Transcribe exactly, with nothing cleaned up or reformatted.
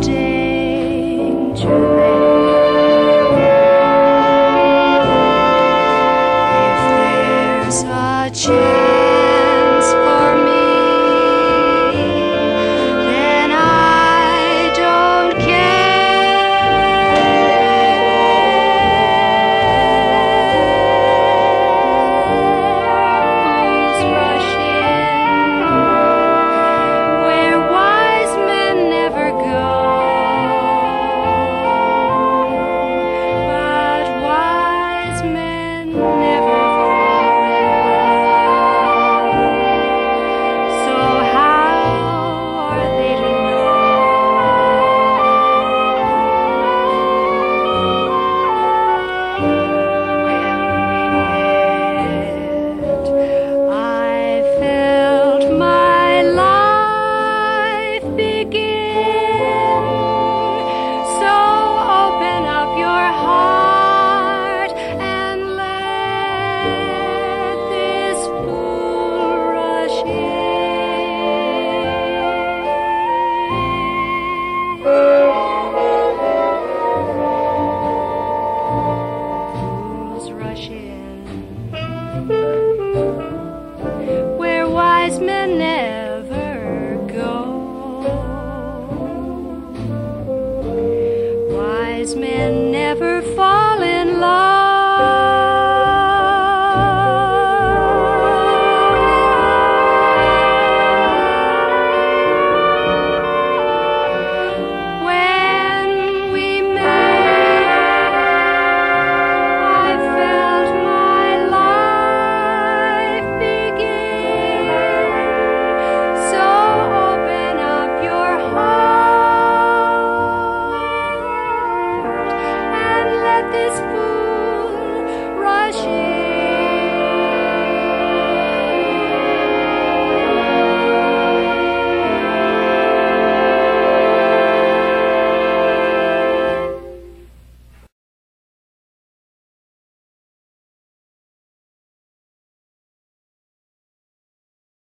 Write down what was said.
danger. If there's a chance for me, then I don't care who's rushing where wise men never go. But wise men never fall. So how are they to know when we met? I felt my life begin. So open up your heart and let this fool rush in. Fools rush in where wise men never go. Wise men never fall.